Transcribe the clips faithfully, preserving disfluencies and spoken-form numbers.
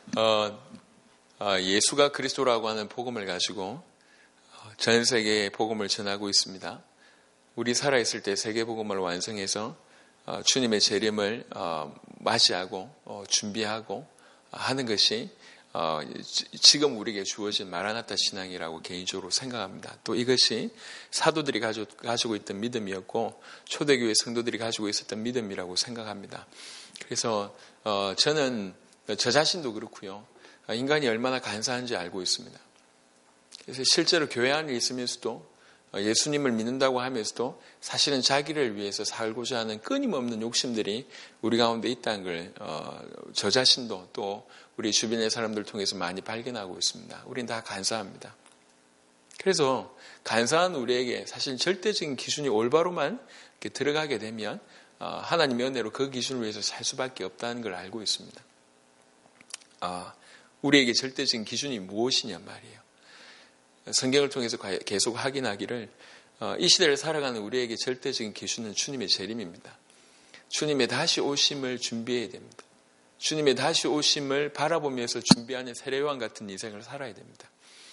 어, 어, 예수가 그리스도라고 하는 복음을 가지고 전 세계에 복음을 전하고 있습니다. 우리 살아있을 때 세계 복음을 완성해서 어, 주님의 재림을 어, 맞이하고 어, 준비하고 하는 것이 어, 지금 우리에게 주어진 마라나타 신앙이라고 개인적으로 생각합니다. 또 이것이 사도들이 가지고, 가지고 있던 믿음이었고 초대교회 성도들이 가지고 있었던 믿음이라고 생각합니다. 그래서 어, 저는 저 자신도 그렇고요. 인간이 얼마나 간사한지 알고 있습니다. 그래서 실제로 교회 안에 있으면서도 예수님을 믿는다고 하면서도 사실은 자기를 위해서 살고자 하는 끊임없는 욕심들이 우리 가운데 있다는 걸 저 자신도 또 우리 주변의 사람들 통해서 많이 발견하고 있습니다. 우린 다 간사합니다. 그래서 간사한 우리에게 사실 절대적인 기준이 올바로만 이렇게 들어가게 되면 하나님의 은혜로 그 기준을 위해서 살 수밖에 없다는 걸 알고 있습니다. 우리에게 절대적인 기준이 무엇이냐 말이에요. 성경을 통해서 계속 확인하기를 이 시대를 살아가는 우리에게 절대적인 기준은 주님의 재림입니다. 주님의 다시 오심을 준비해야 됩니다. 주님의 다시 오심을 바라보면서 준비하는 세례요한 같은 인생을 살아야 됩니다.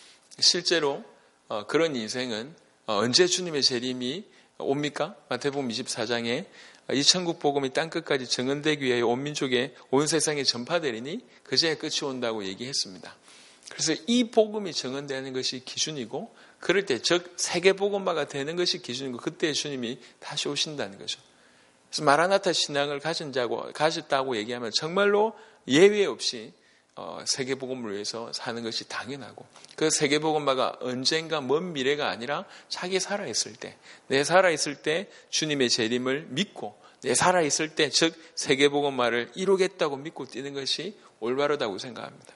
실제로 그런 인생은 언제 주님의 재림이 옵니까? 마태복음 이십사 장에 이 천국 복음이 땅끝까지 증언되기 위하여 온 민족에 온 세상에 전파되리니 그제야 끝이 온다고 얘기했습니다. 그래서 이 복음이 증언되는 것이 기준이고 그럴 때 즉 세계 복음화가 되는 것이 기준이고 그때 주님이 다시 오신다는 거죠. 그래서 마라나타 신앙을 가진 자고 가졌다고 얘기하면 정말로 예외 없이 어, 세계 복음을 위해서 사는 것이 당연하고 그 세계 복음화가 언젠가 먼 미래가 아니라 자기 살아있을 때, 내 살아있을 때 주님의 재림을 믿고 내 살아있을 때 즉 세계 복음화를 이루겠다고 믿고 뛰는 것이 올바르다고 생각합니다.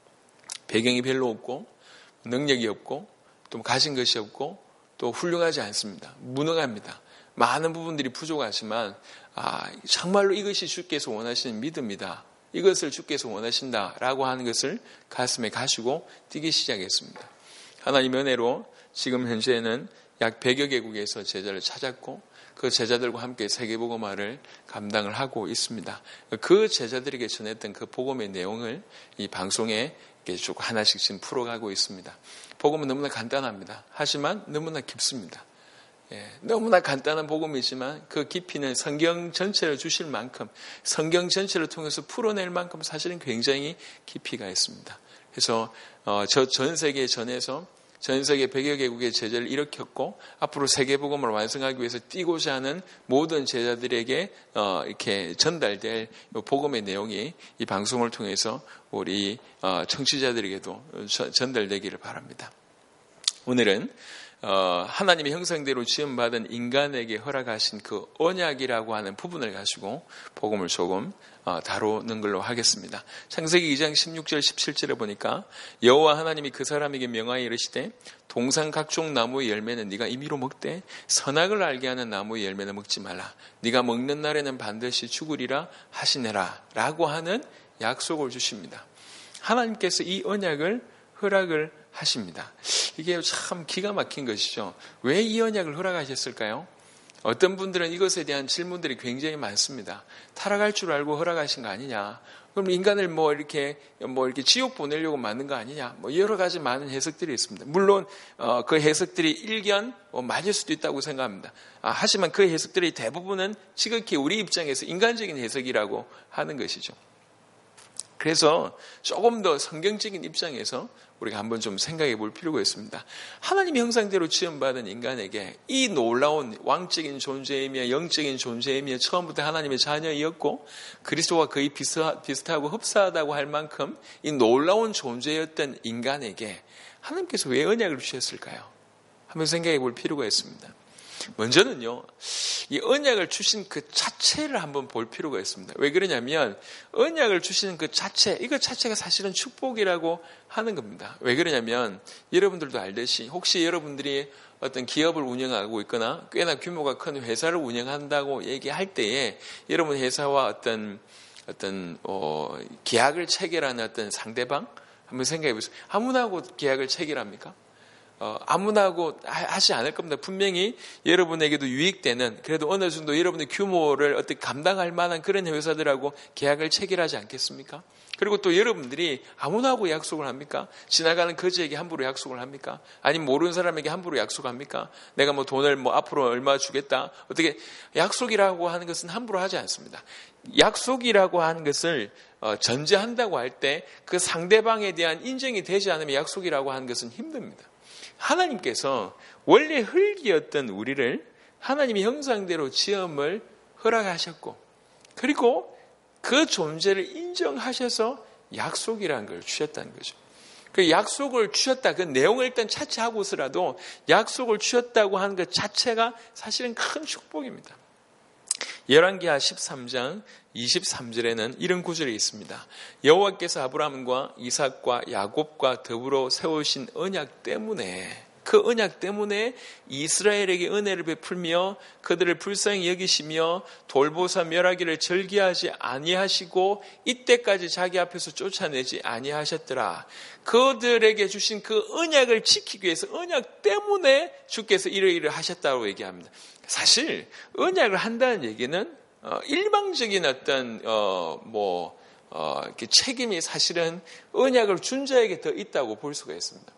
배경이 별로 없고 능력이 없고 또 가진 것이 없고 또 훌륭하지 않습니다. 무능합니다. 많은 부분들이 부족하지만 아, 정말로 이것이 주께서 원하시는 믿음이다. 이것을 주께서 원하신다라고 하는 것을 가슴에 가지고 뛰기 시작했습니다. 하나님의 은혜로 지금 현재는 약 백여 개국에서 제자를 찾았고 그 제자들과 함께 세계복음화를 감당을 하고 있습니다. 그 제자들에게 전했던 그 복음의 내용을 이 방송에 쭉 하나씩 지금 풀어가고 있습니다. 복음은 너무나 간단합니다. 하지만 너무나 깊습니다. 예, 너무나 간단한 복음이지만 그 깊이는 성경 전체를 주실 만큼 성경 전체를 통해서 풀어낼 만큼 사실은 굉장히 깊이가 있습니다. 그래서 어, 저 전 세계에 전해서 전 세계 백여 개국의 제자를 일으켰고 앞으로 세계 복음을 완성하기 위해서 뛰고자 하는 모든 제자들에게 어, 이렇게 전달될 복음의 내용이 이 방송을 통해서 우리 어, 청취자들에게도 저, 전달되기를 바랍니다. 오늘은 어, 하나님의 형상대로 지음받은 인간에게 허락하신 그 언약이라고 하는 부분을 가지고 복음을 조금 어, 다루는 걸로 하겠습니다. 창세기 이 장 십육 절 십칠 절에 보니까 여호와 하나님이 그 사람에게 명하여 이르시되 동산 각종 나무의 열매는 네가 임의로 먹되 선악을 알게 하는 나무의 열매는 먹지 말라. 네가 먹는 날에는 반드시 죽으리라 하시니라 라고 하는 약속을 주십니다. 하나님께서 이 언약을 허락을 하십니다. 이게 참 기가 막힌 것이죠. 왜 이 언약을 허락하셨을까요? 어떤 분들은 이것에 대한 질문들이 굉장히 많습니다. 타락할 줄 알고 허락하신 거 아니냐? 그럼 인간을 뭐 이렇게 뭐 이렇게 지옥 보내려고 만든 거 아니냐? 뭐 여러 가지 많은 해석들이 있습니다. 물론 어, 그 해석들이 일견 뭐 맞을 수도 있다고 생각합니다. 아, 하지만 그 해석들이 대부분은 지극히 우리 입장에서 인간적인 해석이라고 하는 것이죠. 그래서 조금 더 성경적인 입장에서 우리가 한번 좀 생각해 볼 필요가 있습니다. 하나님의 형상대로 지음받은 인간에게 이 놀라운 왕적인 존재이며 영적인 존재이며 처음부터 하나님의 자녀이었고 그리스도와 거의 비슷하고 흡사하다고 할 만큼 이 놀라운 존재였던 인간에게 하나님께서 왜 언약을 주셨을까요? 한번 생각해 볼 필요가 있습니다. 먼저는요, 이 언약을 주신 그 자체를 한번 볼 필요가 있습니다. 왜 그러냐면 언약을 주시는 그 자체, 이거 자체가 사실은 축복이라고 하는 겁니다. 왜 그러냐면 여러분들도 알듯이 혹시 여러분들이 어떤 기업을 운영하고 있거나 꽤나 규모가 큰 회사를 운영한다고 얘기할 때에 여러분 회사와 어떤 어떤 어, 계약을 체결하는 어떤 상대방 한번 생각해 보세요. 아무나 하고 계약을 체결합니까? 어, 아무나 하고 하지 않을 겁니다. 분명히 여러분에게도 유익되는, 그래도 어느 정도 여러분의 규모를 어떻게 감당할 만한 그런 회사들하고 계약을 체결하지 않겠습니까? 그리고 또 여러분들이 아무나 하고 약속을 합니까? 지나가는 거지에게 함부로 약속을 합니까? 아니면 모르는 사람에게 함부로 약속합니까? 내가 뭐 돈을 뭐 앞으로 얼마 주겠다. 어떻게 약속이라고 하는 것은 함부로 하지 않습니다. 약속이라고 하는 것을 전제한다고 할 때 그 상대방에 대한 인정이 되지 않으면 약속이라고 하는 것은 힘듭니다. 하나님께서 원래 흙이었던 우리를 하나님의 형상대로 지음을 허락하셨고, 그리고 그 존재를 인정하셔서 약속이라는 걸 주셨다는 거죠. 그 약속을 주셨다, 그 내용을 일단 차치하고서라도 약속을 주셨다고 하는 것 자체가 사실은 큰 축복입니다. 열왕기하 십삼 장 이십삼 절에는 이런 구절이 있습니다. 여호와께서 아브라함과 이삭과 야곱과 더불어 세우신 언약 때문에, 그 언약 때문에 이스라엘에게 은혜를 베풀며 그들을 불쌍히 여기시며 돌보사 멸하기를 절기하지 아니하시고 이때까지 자기 앞에서 쫓아내지 아니하셨더라. 그들에게 주신 그 언약을 지키기 위해서 언약 때문에 주께서 이러이러 하셨다고 얘기합니다. 사실 언약을 한다는 얘기는 어, 일방적인 어떤 어, 뭐 어, 이렇게 책임이 사실은 언약을 준 자에게 더 있다고 볼 수가 있습니다.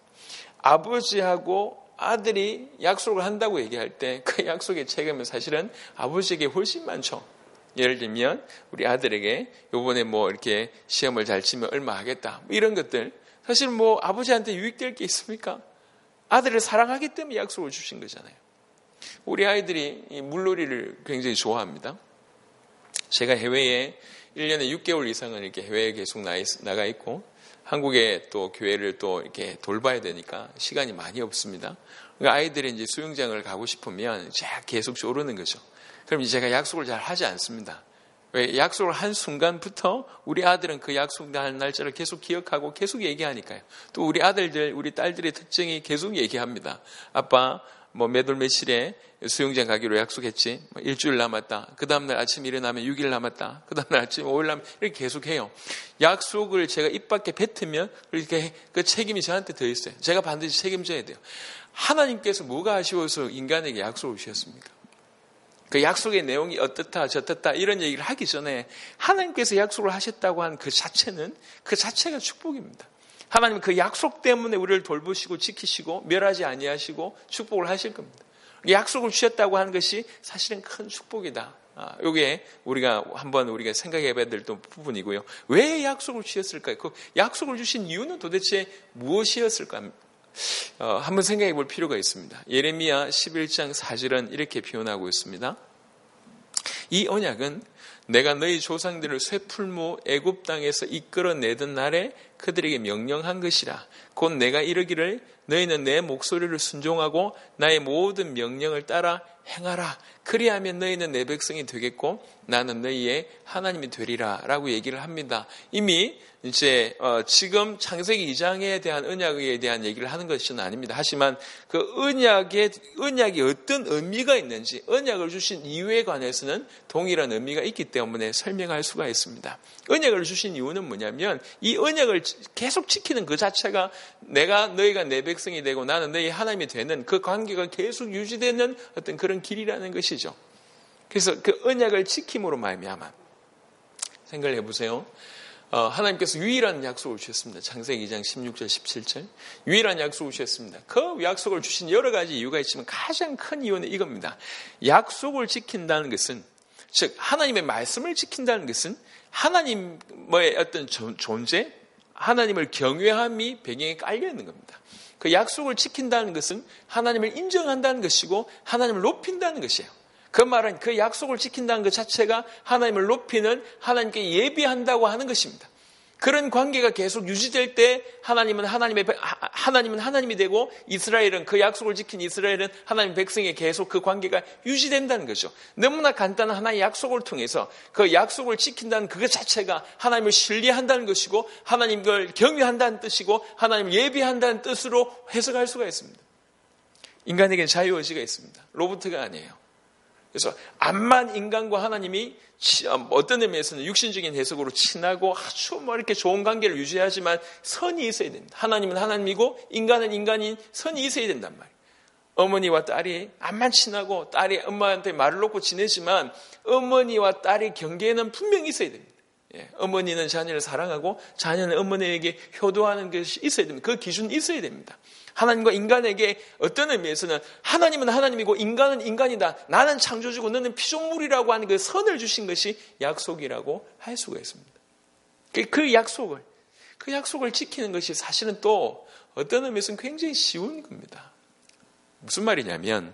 아버지하고 아들이 약속을 한다고 얘기할 때 그 약속의 책임은 사실은 아버지에게 훨씬 많죠. 예를 들면 우리 아들에게 요번에 뭐 이렇게 시험을 잘 치면 얼마 하겠다, 뭐 이런 것들 사실 뭐 아버지한테 유익될 게 있습니까? 아들을 사랑하기 때문에 약속을 주신 거잖아요. 우리 아이들이 이 물놀이를 굉장히 좋아합니다. 제가 해외에 일 년에 육 개월 이상은 이렇게 해외에 계속 나가 있고 한국에 또 교회를 또 이렇게 돌봐야 되니까 시간이 많이 없습니다. 그러니까 아이들이 이제 수영장을 가고 싶으면 제가 계속 오르는 거죠. 그럼 제가 약속을 잘 하지 않습니다. 왜? 약속을 한 순간부터 우리 아들은 그 약속한 날짜를 계속 기억하고 계속 얘기하니까요. 또 우리 아들들, 우리 딸들의 특징이 계속 얘기합니다. 아빠, 뭐 몇 월 며칠에 수영장 가기로 약속했지. 일주일 남았다. 그 다음날 아침 일어나면 육 일 남았다. 그 다음날 아침 오 일 남았다. 이렇게 계속해요. 약속을 제가 입 밖에 뱉으면 이렇게 그 책임이 저한테 더 있어요. 제가 반드시 책임져야 돼요. 하나님께서 뭐가 아쉬워서 인간에게 약속을 주셨습니까? 그 약속의 내용이 어떻다 저떻다 이런 얘기를 하기 전에 하나님께서 약속을 하셨다고 한 그 자체는 그 자체가 축복입니다. 하나님은 그 약속 때문에 우리를 돌보시고 지키시고 멸하지 아니하시고 축복을 하실 겁니다. 약속을 주셨다고 하는 것이 사실은 큰 축복이다. 아, 이게 우리가 한번 우리가 생각해 봐야 될 부분이고요. 왜 약속을 주셨을까요? 그 약속을 주신 이유는 도대체 무엇이었을까? 어, 한번 생각해 볼 필요가 있습니다. 예레미야 십일 장 사 절은 이렇게 표현하고 있습니다. 이 언약은 내가 너희 조상들을 쇠풀무 애굽 땅에서 이끌어내던 날에 그들에게 명령한 것이라. 곧 내가 이르기를 너희는 내 목소리를 순종하고 나의 모든 명령을 따라 행하라. 그리하면 너희는 내 백성이 되겠고 나는 너희의 하나님이 되리라 라고 얘기를 합니다. 이미 이제 어 지금 창세기 이 장에 대한 언약에 대한 얘기를 하는 것은 아닙니다. 하지만 그 언약의 언약이 어떤 의미가 있는지 언약을 주신 이유에 관해서는 동일한 의미가 있기 때문에 설명할 수가 있습니다. 언약을 주신 이유는 뭐냐면 이 언약을 계속 지키는 그 자체가 내가 너희가 내 백성이 되고 나는 너희 하나님이 되는 그 관계가 계속 유지되는 어떤 그런 길이라는 것이죠. 그래서 그 언약을 지킴으로 말미암아 생각을 해보세요. 어, 하나님께서 유일한 약속을 주셨습니다. 창세기 이 장 십육 절 십칠 절 유일한 약속을 주셨습니다. 그 약속을 주신 여러 가지 이유가 있지만 가장 큰 이유는 이겁니다. 약속을 지킨다는 것은, 즉 하나님의 말씀을 지킨다는 것은 하나님의 어떤 존재, 하나님을 경외함이 배경에 깔려 있는 겁니다. 그 약속을 지킨다는 것은 하나님을 인정한다는 것이고 하나님을 높인다는 것이에요. 그 말은 그 약속을 지킨다는 것 자체가 하나님을 높이는, 하나님께 예비한다고 하는 것입니다. 그런 관계가 계속 유지될 때 하나님은 하나님의 하나님은 하나님이 되고 이스라엘은, 그 약속을 지킨 이스라엘은 하나님 백성에 계속 그 관계가 유지된다는 거죠. 너무나 간단한 하나의 약속을 통해서 그 약속을 지킨다는 그것 자체가 하나님을 신뢰한다는 것이고 하나님을 경외한다는 뜻이고 하나님을 예비한다는 뜻으로 해석할 수가 있습니다. 인간에게는 자유의지가 있습니다. 로봇가 아니에요. 그래서 암만 인간과 하나님이 어떤 의미에서는 육신적인 해석으로 친하고 아주 뭐 이렇게 좋은 관계를 유지하지만 선이 있어야 됩니다. 하나님은 하나님이고 인간은 인간인 선이 있어야 된단 말이에요. 어머니와 딸이 암만 친하고 딸이 엄마한테 말을 놓고 지내지만 어머니와 딸의 경계에는 분명히 있어야 됩니다. 예, 어머니는 자녀를 사랑하고 자녀는 어머니에게 효도하는 것이 있어야 됩니다. 그 기준이 있어야 됩니다. 하나님과 인간에게 어떤 의미에서는 하나님은 하나님이고 인간은 인간이다. 나는 창조주고 너는 피조물이라고 하는 그 선을 주신 것이 약속이라고 할 수가 있습니다. 그 약속을, 그 약속을 지키는 것이 사실은 또 어떤 의미에서는 굉장히 쉬운 겁니다. 무슨 말이냐면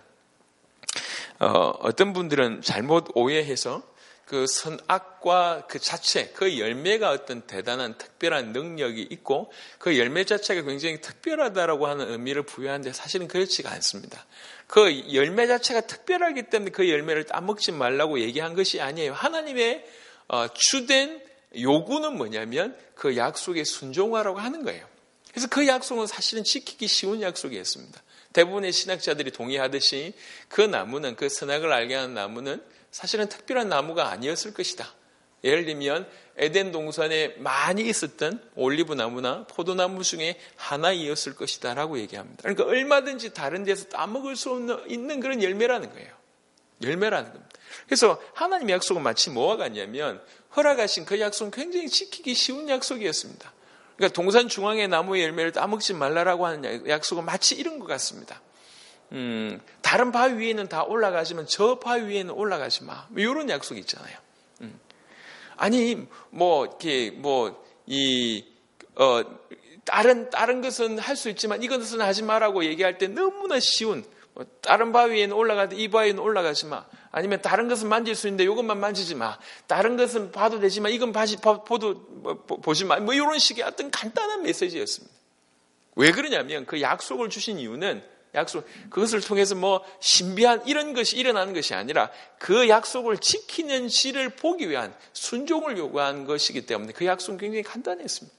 어, 어떤 분들은 잘못 오해해서 그 선악과 그 자체, 그 열매가 어떤 대단한 특별한 능력이 있고 그 열매 자체가 굉장히 특별하다라고 하는 의미를 부여하는데 사실은 그렇지가 않습니다. 그 열매 자체가 특별하기 때문에 그 열매를 따먹지 말라고 얘기한 것이 아니에요. 하나님의 주된 요구는 뭐냐면 그 약속에 순종하라고 하는 거예요. 그래서 그 약속은 사실은 지키기 쉬운 약속이었습니다. 대부분의 신학자들이 동의하듯이 그 나무는, 그 선악을 알게 하는 나무는 사실은 특별한 나무가 아니었을 것이다. 예를 들면 에덴 동산에 많이 있었던 올리브 나무나 포도나무 중에 하나이었을 것이다 라고 얘기합니다. 그러니까 얼마든지 다른 데서 따먹을 수 없는, 있는 그런 열매라는 거예요. 열매라는 겁니다. 그래서 하나님의 약속은 마치 뭐와 같냐면 허락하신 그 약속은 굉장히 지키기 쉬운 약속이었습니다. 그러니까 동산 중앙의 나무의 열매를 따먹지 말라라고 하는 약속은 마치 이런 것 같습니다. 음, 다른 바위 위에는 다 올라가지만 저 바위 위에는 올라가지 마. 뭐 이런 약속이 있잖아요. 음. 아니, 뭐, 이렇게, 뭐, 이, 어, 다른, 다른 것은 할 수 있지만 이것은 하지 마라고 얘기할 때 너무나 쉬운, 뭐 다른 바위에는 올라가도 이 바위에는 올라가지 마. 아니면 다른 것은 만질 수 있는데 이것만 만지지 마. 다른 것은 봐도 되지만 이건 봐지, 봐도, 뭐, 보지 마. 뭐 이런 식의 어떤 간단한 메시지였습니다. 왜 그러냐면 그 약속을 주신 이유는 약속, 그것을 통해서 뭐 신비한 이런 것이 일어나는 것이 아니라 그 약속을 지키는지를 보기 위한 순종을 요구한 것이기 때문에 그 약속은 굉장히 간단했습니다.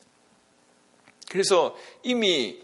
그래서 이미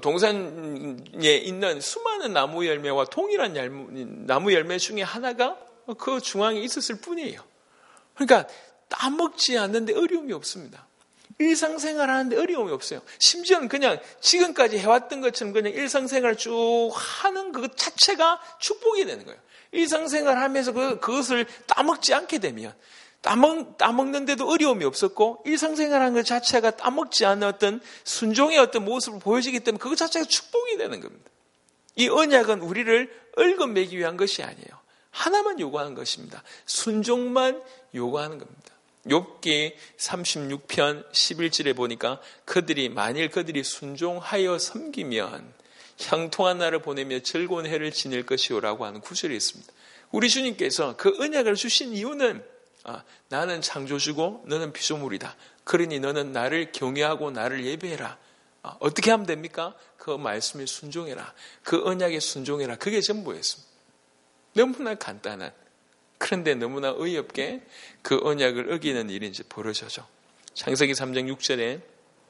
동산에 있는 수많은 나무 열매와 동일한 나무 열매 중에 하나가 그 중앙에 있었을 뿐이에요. 그러니까 따먹지 않는데 어려움이 없습니다. 일상생활 하는데 어려움이 없어요. 심지어는 그냥 지금까지 해왔던 것처럼 그냥 일상생활 쭉 하는 그 자체가 축복이 되는 거예요. 일상생활 하면서 그, 그것을 따먹지 않게 되면 따먹, 따먹는데도 어려움이 없었고 일상생활 하는 것 자체가 따먹지 않는 어떤 순종의 어떤 모습을 보여지기 때문에 그것 자체가 축복이 되는 겁니다. 이 언약은 우리를 얽어매기 위한 것이 아니에요. 하나만 요구하는 것입니다. 순종만 요구하는 겁니다. 욥기 삼십육 편 십일 절에 보니까 그들이 만일 그들이 순종하여 섬기면 형통한 날을 보내며 즐거운 해를 지낼 것이오라고 하는 구절이 있습니다. 우리 주님께서 그 언약을 주신 이유는 아, 나는 창조주고 너는 피조물이다. 그러니 너는 나를 경외하고 나를 예배해라. 아, 어떻게 하면 됩니까? 그 말씀에 순종해라. 그 언약에 순종해라. 그게 전부였습니다. 너무나 간단한, 그런데 너무나 어이없게 그 언약을 어기는 일이 이제 벌어져죠. 창세기 삼 장 육 절에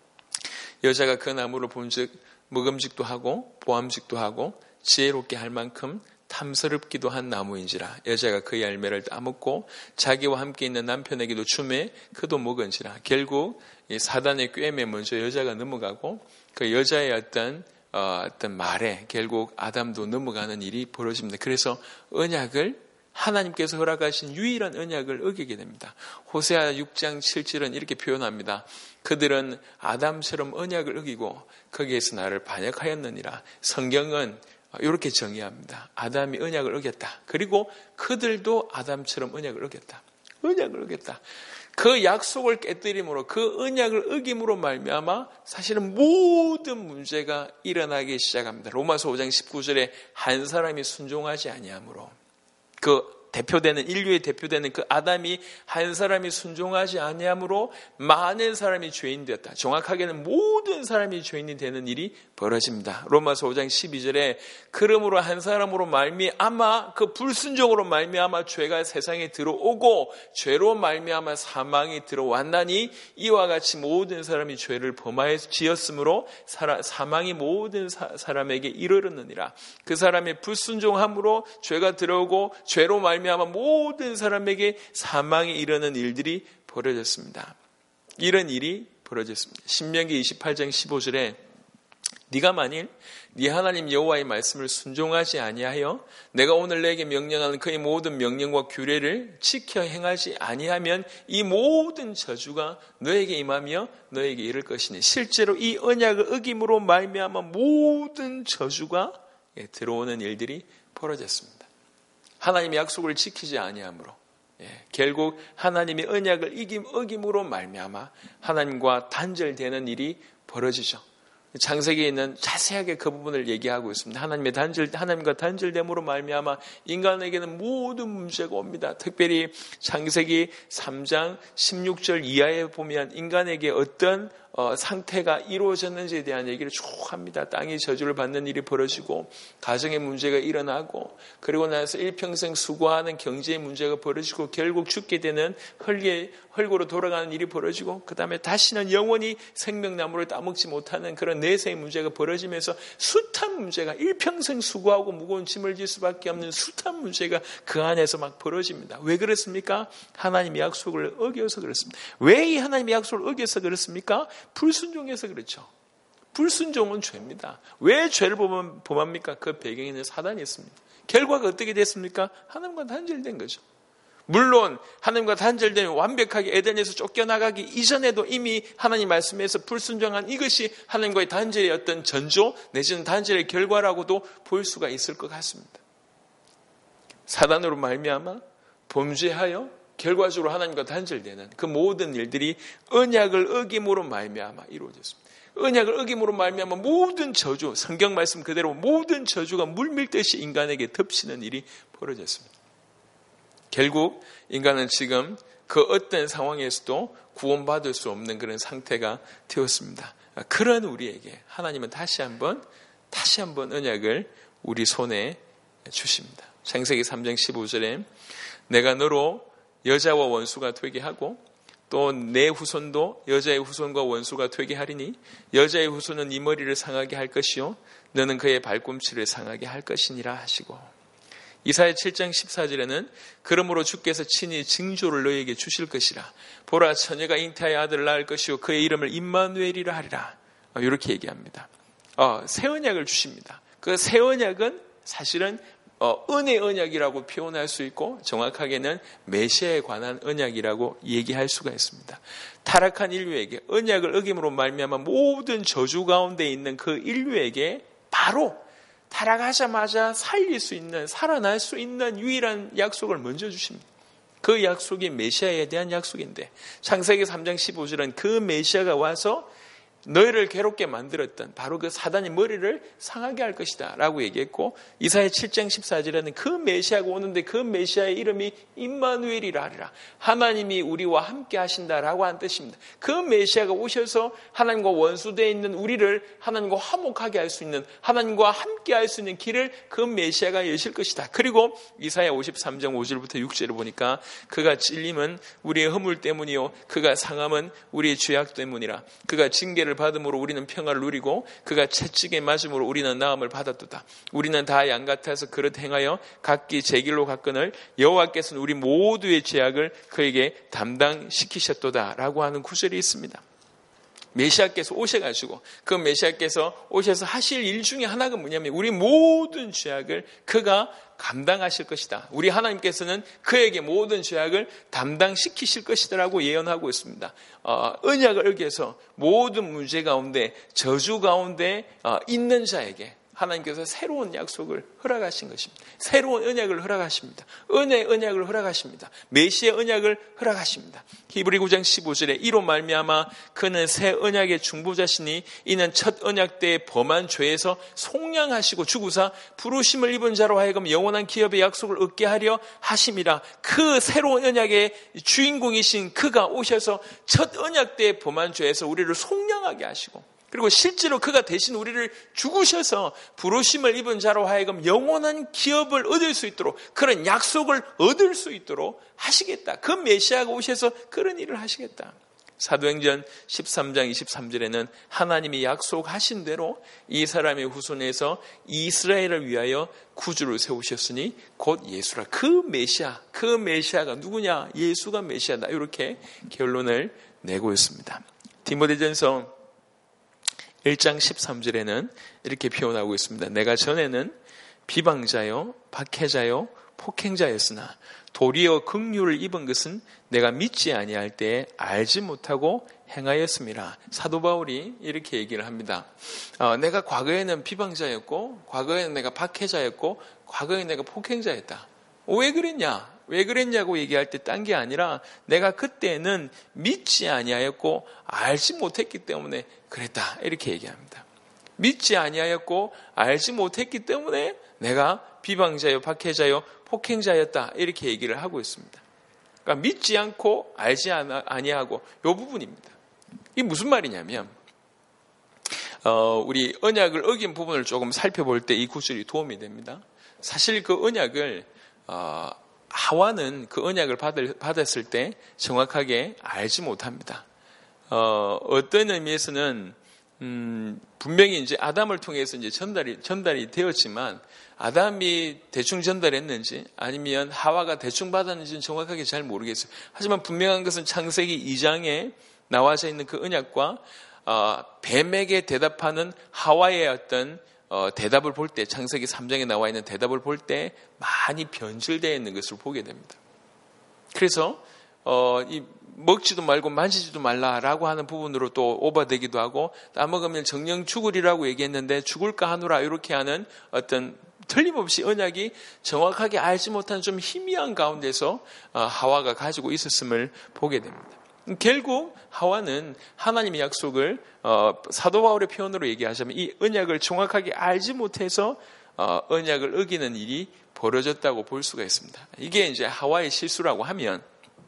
여자가 그 나무를 본즉 먹음직도 하고 보암직도 하고 지혜롭게 할 만큼 탐스럽기도 한 나무인지라. 여자가 그 열매를 따먹고 자기와 함께 있는 남편에게도 주매 그도 먹은지라. 결국 이 사단의 꾀에 먼저 여자가 넘어가고 그 여자의 어떤 어, 어떤 말에 결국 아담도 넘어가는 일이 벌어집니다. 그래서 언약을 하나님께서 허락하신 유일한 언약을 어기게 됩니다. 호세아 육 장 칠 절은 이렇게 표현합니다. 그들은 아담처럼 언약을 어기고 거기에서 나를 반역하였느니라. 성경은 이렇게 정의합니다. 아담이 언약을 어겼다. 그리고 그들도 아담처럼 언약을 어겼다. 언약을 어겼다. 그 약속을 깨뜨림으로, 그 언약을 어김으로 말미암아 사실은 모든 문제가 일어나기 시작합니다. 로마서 오 장 십구 절에 한 사람이 순종하지 아니하므로, 그 대표되는, 인류의 대표되는 그 아담이 한 사람이 순종하지 아니하므로 많은 사람이 죄인 되었다. 정확하게는 모든 사람이 죄인이 되는 일이 벌어집니다. 로마서 오 장 십이 절에 그러므로 한 사람으로 말미암아, 그 불순종으로 말미암아 죄가 세상에 들어오고 죄로 말미암아 사망이 들어왔나니 이와 같이 모든 사람이 죄를 범하여 지었으므로 사망이 모든 사, 사람에게 이르렀느니라. 그 사람의 불순종함으로 죄가 들어오고 죄로 말미암아 말미암아 모든 사람에게 사망에 이르는 일들이 벌어졌습니다. 이런 일이 벌어졌습니다. 신명기 이십팔 장 십오 절에 네가 만일 네 하나님 여호와의 말씀을 순종하지 아니하여 내가 오늘 내게 명령하는 그의 모든 명령과 규례를 지켜 행하지 아니하면 이 모든 저주가 너에게 임하며 너에게 이를 것이니 실제로 이 언약을 어김으로 말미암아 모든 저주가 들어오는 일들이 벌어졌습니다. 하나님의 약속을 지키지 아니함으로 예, 결국 하나님의 언약을 이김, 어김으로 말미암아 하나님과 단절되는 일이 벌어지죠. 창세기에 있는 자세하게 그 부분을 얘기하고 있습니다. 하나님의 단절, 하나님과 단절됨으로 말미암아 인간에게는 모든 문제가 옵니다. 특별히 창세기 삼 장 십육 절 이하에 보면 인간에게 어떤 어, 상태가 이루어졌는지에 대한 얘기를 쭉 합니다. 땅이 저주를 받는 일이 벌어지고 가정의 문제가 일어나고 그리고 나서 일평생 수고하는 경제의 문제가 벌어지고 결국 죽게 되는 헐게, 헐고로 돌아가는 일이 벌어지고 그 다음에 다시는 영원히 생명나무를 따먹지 못하는 그런 내세의 문제가 벌어지면서 숱한 문제가 일평생 수고하고 무거운 짐을 질 수밖에 없는 숱한 문제가 그 안에서 막 벌어집니다. 왜 그렇습니까? 하나님의 약속을 어겨서 그렇습니다. 왜 이 하나님의 약속을 어겨서 그렇습니까? 불순종해서 그렇죠. 불순종은 죄입니다. 왜 죄를 범합니까? 그 배경에는 사단이 있습니다. 결과가 어떻게 됐습니까? 하나님과 단절된 거죠. 물론 하나님과 단절되면 완벽하게 에덴에서 쫓겨나가기 이전에도 이미 하나님 말씀에서 불순종한 이것이 하나님과의 단절의 어떤 전조 내지는 단절의 결과라고도 볼 수가 있을 것 같습니다. 사단으로 말미암아 범죄하여 결과적으로 하나님과 단절되는 그 모든 일들이 언약을 어김으로 말미암아 이루어졌습니다. 언약을 어김으로 말미암아 모든 저주, 성경 말씀 그대로 모든 저주가 물밀듯이 인간에게 덮치는 일이 벌어졌습니다. 결국 인간은 지금 그 어떤 상황에서도 구원받을 수 없는 그런 상태가 되었습니다. 그런 우리에게 하나님은 다시 한번 다시 한번 언약을 우리 손에 주십니다. 창세기 삼 장 십오 절에 내가 너로 여자와 원수가 되게 하고 또 내 후손도 여자의 후손과 원수가 되게 하리니 여자의 후손은 네 머리를 상하게 할 것이요 너는 그의 발꿈치를 상하게 할 것이니라 하시고 이사야 칠 장 십사 절에는 그러므로 주께서 친히 징조를 너에게 주실 것이라 보라 처녀가 잉태하여 아들을 낳을 것이요 그의 이름을 임마누엘이라 하리라 이렇게 얘기합니다. 어, 새 언약을 주십니다. 그 새 언약은 사실은 어, 은혜 언약이라고 표현할 수 있고 정확하게는 메시아에 관한 언약이라고 얘기할 수가 있습니다. 타락한 인류에게 언약을 어김으로 말미암아 모든 저주 가운데 있는 그 인류에게 바로 타락하자마자 살릴 수 있는 살아날 수 있는 유일한 약속을 먼저 주십니다. 그 약속이 메시아에 대한 약속인데 창세기 삼 장 십오 절은 그 메시아가 와서 너희를 괴롭게 만들었던 바로 그 사단의 머리를 상하게 할 것이다 라고 얘기했고 이사야 칠 장 십사 절에는 그 메시아가 오는데 그 메시아의 이름이 임마누엘이라 하리라 하나님이 우리와 함께 하신다라고 한 뜻입니다. 그 메시아가 오셔서 하나님과 원수되어 있는 우리를 하나님과 화목하게 할 수 있는 하나님과 함께 할 수 있는 길을 그 메시아가 여실 것이다. 그리고 이사야 오십삼 장 오 절부터 육 절을 보니까 그가 찔림은 우리의 허물 때문이요 그가 상함은 우리의 죄악 때문이라 그가 징계를 받음으로 우리는 평화를 누리고 그가 채찍에 맞음으로 우리는 나음을 받았도다. 우리는 다 양 같아서 그릇 행하여 각기 제 길로 갔거늘 여호와께서는 우리 모두의 죄악을 그에게 담당시키셨도다 라고 하는 구절이 있습니다. 메시아께서 오셔가지고 그 메시아께서 오셔서 하실 일 중에 하나가 뭐냐면 우리 모든 죄악을 그가 감당하실 것이다. 우리 하나님께서는 그에게 모든 죄악을 담당시키실 것이다라고 예언하고 있습니다. 어, 언약을 어겨서 모든 문제 가운데 저주 가운데 어, 있는 자에게 하나님께서 새로운 약속을 허락하신 것입니다. 새로운 언약을 허락하십니다. 은혜의 언약을 허락하십니다. 메시아의 언약을 허락하십니다. 히브리 구 장 십오 절에 이로 말미암아 그는 새 언약의 중보자시니 이는 첫 언약 때 범한 죄에서 속량하시고 죽으사 부르심을 입은 자로 하여금 영원한 기업의 약속을 얻게 하려 하심이라. 그 새로운 언약의 주인공이신 그가 오셔서 첫 언약 때 범한 죄에서 우리를 속량하게 하시고 그리고 실제로 그가 대신 우리를 죽으셔서 부르심을 입은 자로 하여금 영원한 기업을 얻을 수 있도록 그런 약속을 얻을 수 있도록 하시겠다. 그 메시아가 오셔서 그런 일을 하시겠다. 사도행전 십삼 장 이십삼 절에는 하나님이 약속하신 대로 이 사람의 후손에서 이스라엘을 위하여 구주를 세우셨으니 곧 예수라. 그 메시아, 그 메시아가 누구냐? 예수가 메시아다. 이렇게 결론을 내고 있습니다. 디모데전서 일 장 십삼 절에는 이렇게 표현하고 있습니다. 내가 전에는 비방자요, 박해자요, 폭행자였으나 도리어 긍휼을 입은 것은 내가 믿지 아니할 때에 알지 못하고 행하였음이라. 사도 바울이 이렇게 얘기를 합니다. 어, 내가 과거에는 비방자였고, 과거에는 내가 박해자였고, 과거에 내가 폭행자였다. 왜 그랬냐? 왜 그랬냐고 얘기할 때 딴 게 아니라 내가 그때는 믿지 아니하였고 알지 못했기 때문에 그랬다. 이렇게 얘기합니다. 믿지 아니하였고 알지 못했기 때문에 내가 비방자요, 박해자요, 폭행자였다. 이렇게 얘기를 하고 있습니다. 그러니까 믿지 않고 알지 아니하고 이 부분입니다. 이게 무슨 말이냐면 어, 우리 언약을 어긴 부분을 조금 살펴볼 때 이 구절이 도움이 됩니다. 사실 그 언약을 어, 하와는 그 언약을 받을, 받았을 때 정확하게 알지 못합니다. 어, 어떤 의미에서는 음, 분명히 이제 아담을 통해서 이제 전달이 전달이 되었지만 아담이 대충 전달했는지 아니면 하와가 대충 받았는지는 정확하게 잘 모르겠어요. 하지만 분명한 것은 창세기 이 장에 나와져 있는 그 언약과 어, 뱀에게 대답하는 하와의 어떤 어, 대답을 볼 때, 창세기 삼 장에 나와 있는 대답을 볼 때 많이 변질되어 있는 것을 보게 됩니다. 그래서 어, 이 먹지도 말고 만지지도 말라라고 하는 부분으로 또 오버되기도 하고, 따먹으면 정령 죽으리라고 얘기했는데 죽을까 하노라 이렇게 하는 어떤 틀림없이 언약이 정확하게 알지 못한 좀 희미한 가운데서 어, 하와가 가지고 있었음을 보게 됩니다. 결국 하와는 하나님의 약속을 어, 사도 바울의 표현으로 얘기하자면 이 언약을 정확하게 알지 못해서 어, 언약을 어기는 일이 벌어졌다고 볼 수가 있습니다. 이게 이제 하와의 실수라고 하면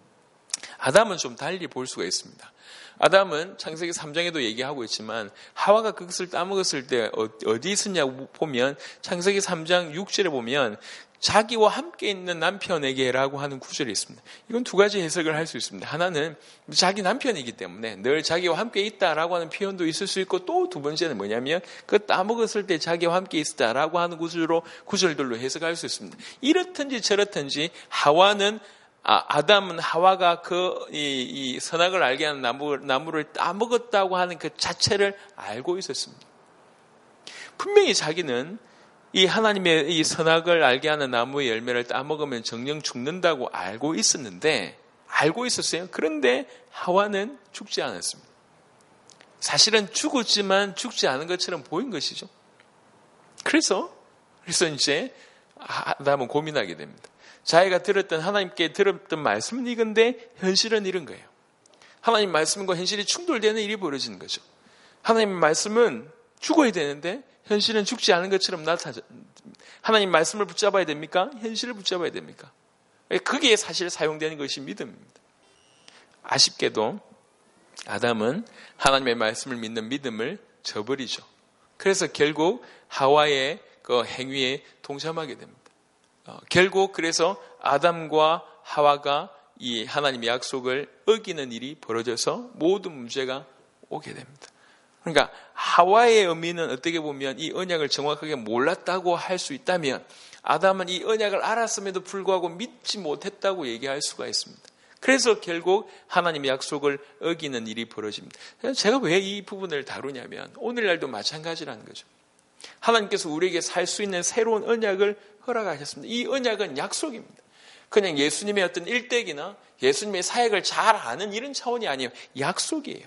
아담은 좀 달리 볼 수가 있습니다. 아담은 창세기 삼 장에도 얘기하고 있지만 하와가 그것을 따먹었을 때 어디 있었냐고 보면 창세기 삼 장 육 절에 보면 자기와 함께 있는 남편에게라고 하는 구절이 있습니다. 이건 두 가지 해석을 할 수 있습니다. 하나는 자기 남편이기 때문에 늘 자기와 함께 있다라고 하는 표현도 있을 수 있고, 또 두 번째는 뭐냐면 그 따먹었을 때 자기와 함께 있었다라고 하는 구절로, 구절들로 해석할 수 있습니다. 이렇든지 저렇든지 하와는 아, 아담은 하와가 그, 이, 이 선악을 알게 하는 나무, 나무를 따먹었다고 하는 그 자체를 알고 있었습니다. 분명히 자기는 이 하나님의 이 선악을 알게 하는 나무의 열매를 따먹으면 정령 죽는다고 알고 있었는데, 알고 있었어요. 그런데 하와는 죽지 않았습니다. 사실은 죽었지만 죽지 않은 것처럼 보인 것이죠. 그래서, 그래서 이제 아담은 고민하게 됩니다. 자기가 들었던, 하나님께 들었던 말씀은 이건데 현실은 이런 거예요. 하나님 말씀과 현실이 충돌되는 일이 벌어지는 거죠. 하나님의 말씀은 죽어야 되는데 현실은 죽지 않은 것처럼 나타나. 하나님 말씀을 붙잡아야 됩니까? 현실을 붙잡아야 됩니까? 그게 사실 사용되는 것이 믿음입니다. 아쉽게도 아담은 하나님의 말씀을 믿는 믿음을 저버리죠. 그래서 결국 하와의 그 행위에 동참하게 됩니다. 어, 결국 그래서 아담과 하와가 이 하나님의 약속을 어기는 일이 벌어져서 모든 문제가 오게 됩니다. 그러니까 하와의 의미는 어떻게 보면 이 언약을 정확하게 몰랐다고 할 수 있다면, 아담은 이 언약을 알았음에도 불구하고 믿지 못했다고 얘기할 수가 있습니다. 그래서 결국 하나님의 약속을 어기는 일이 벌어집니다. 제가 왜 이 부분을 다루냐면 오늘날도 마찬가지라는 거죠. 하나님께서 우리에게 살 수 있는 새로운 언약을 허락하셨습니다. 이 언약은 약속입니다. 그냥 예수님의 어떤 일대기나 예수님의 사역을 잘 아는 이런 차원이 아니에요. 약속이에요.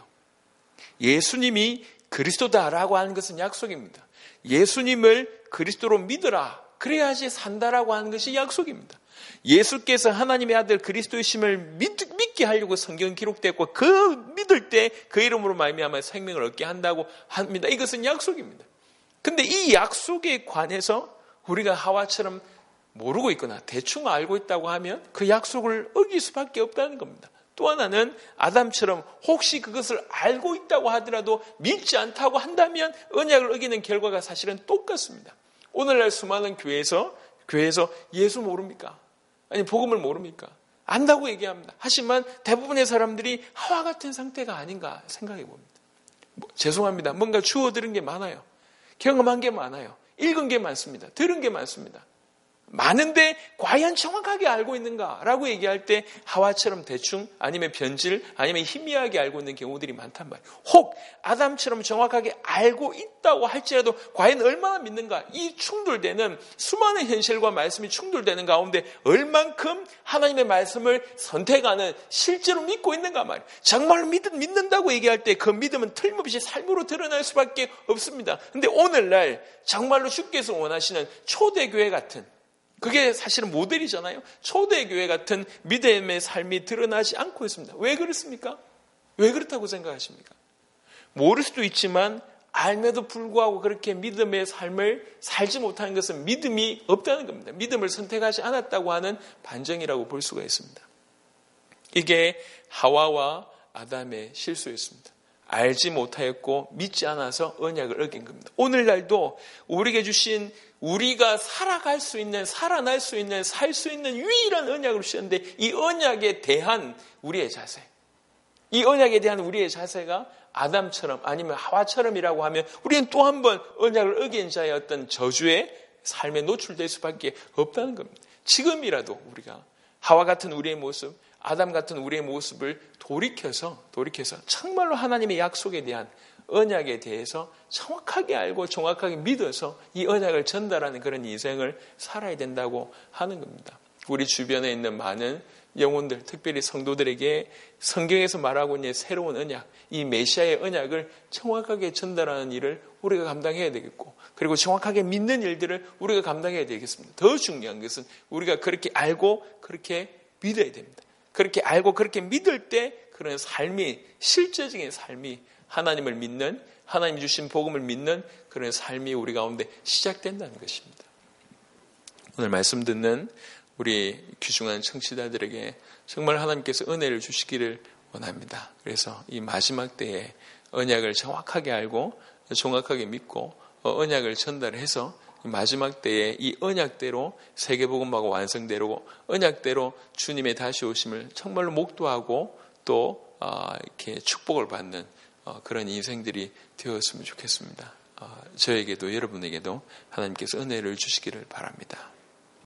예수님이 그리스도다라고 하는 것은 약속입니다. 예수님을 그리스도로 믿으라, 그래야지 산다라고 하는 것이 약속입니다. 예수께서 하나님의 아들 그리스도이심을 믿, 믿게 하려고 성경 기록됐고, 그 믿을 때 그 이름으로 말미암아 생명을 얻게 한다고 합니다. 이것은 약속입니다. 근데 이 약속에 관해서 우리가 하와처럼 모르고 있거나 대충 알고 있다고 하면 그 약속을 어길 수밖에 없다는 겁니다. 또 하나는 아담처럼 혹시 그것을 알고 있다고 하더라도 믿지 않다고 한다면 언약을 어기는 결과가 사실은 똑같습니다. 오늘날 수많은 교회에서 교회에서 예수 모릅니까? 아니 복음을 모릅니까? 안다고 얘기합니다. 하지만 대부분의 사람들이 하와 같은 상태가 아닌가 생각해 봅니다. 뭐, 죄송합니다. 뭔가 주워 들은 게 많아요. 경험한 게 많아요. 읽은 게 많습니다. 들은 게 많습니다. 많은데 과연 정확하게 알고 있는가라고 얘기할 때 하와처럼 대충 아니면 변질 아니면 희미하게 알고 있는 경우들이 많단 말이에요. 혹 아담처럼 정확하게 알고 있다고 할지라도 과연 얼마나 믿는가, 이 충돌되는 수많은 현실과 말씀이 충돌되는 가운데 얼만큼 하나님의 말씀을 선택하는, 실제로 믿고 있는가 말이에요. 정말로 믿, 믿는다고 얘기할 때 그 믿음은 틀림없이 삶으로 드러날 수밖에 없습니다. 근데 오늘날 정말로 주께서 원하시는 초대교회 같은, 그게 사실은 모델이잖아요. 초대교회 같은 믿음의 삶이 드러나지 않고 있습니다. 왜 그렇습니까? 왜 그렇다고 생각하십니까? 모를 수도 있지만 알면도 불구하고 그렇게 믿음의 삶을 살지 못하는 것은 믿음이 없다는 겁니다. 믿음을 선택하지 않았다고 하는 반증이라고 볼 수가 있습니다. 이게 하와와 아담의 실수였습니다. 알지 못하였고 믿지 않아서 언약을 어긴 겁니다. 오늘날도 우리에게 주신, 우리가 살아갈 수 있는, 살아날 수 있는, 살 수 있는 유일한 언약을 주셨는데, 이 언약에 대한 우리의 자세, 이 언약에 대한 우리의 자세가 아담처럼 아니면 하와처럼이라고 하면 우리는 또 한 번 언약을 어긴 자의 어떤 저주의 삶에 노출될 수밖에 없다는 겁니다. 지금이라도 우리가 하와 같은 우리의 모습, 아담 같은 우리의 모습을 돌이켜서 돌이켜서 정말로 하나님의 약속에 대한, 언약에 대해서 정확하게 알고 정확하게 믿어서 이 언약을 전달하는 그런 인생을 살아야 된다고 하는 겁니다. 우리 주변에 있는 많은 영혼들, 특별히 성도들에게 성경에서 말하고 있는 새로운 언약, 이 메시아의 언약을 정확하게 전달하는 일을 우리가 감당해야 되겠고, 그리고 정확하게 믿는 일들을 우리가 감당해야 되겠습니다. 더 중요한 것은 우리가 그렇게 알고 그렇게 믿어야 됩니다. 그렇게 알고 그렇게 믿을 때 그런 삶이, 실제적인 삶이 하나님을 믿는, 하나님 주신 복음을 믿는 그런 삶이 우리 가운데 시작된다는 것입니다. 오늘 말씀 듣는 우리 귀중한 청취자들에게 정말 하나님께서 은혜를 주시기를 원합니다. 그래서 이 마지막 때에 언약을 정확하게 알고 정확하게 믿고 언약을 전달해서 마지막 때에 이 언약대로 세계복음하고 완성되고 언약대로 주님의 다시 오심을 정말로 목도하고 또 이렇게 축복을 받는 그런 인생들이 되었으면 좋겠습니다. 저에게도 여러분에게도 하나님께서 은혜를 주시기를 바랍니다.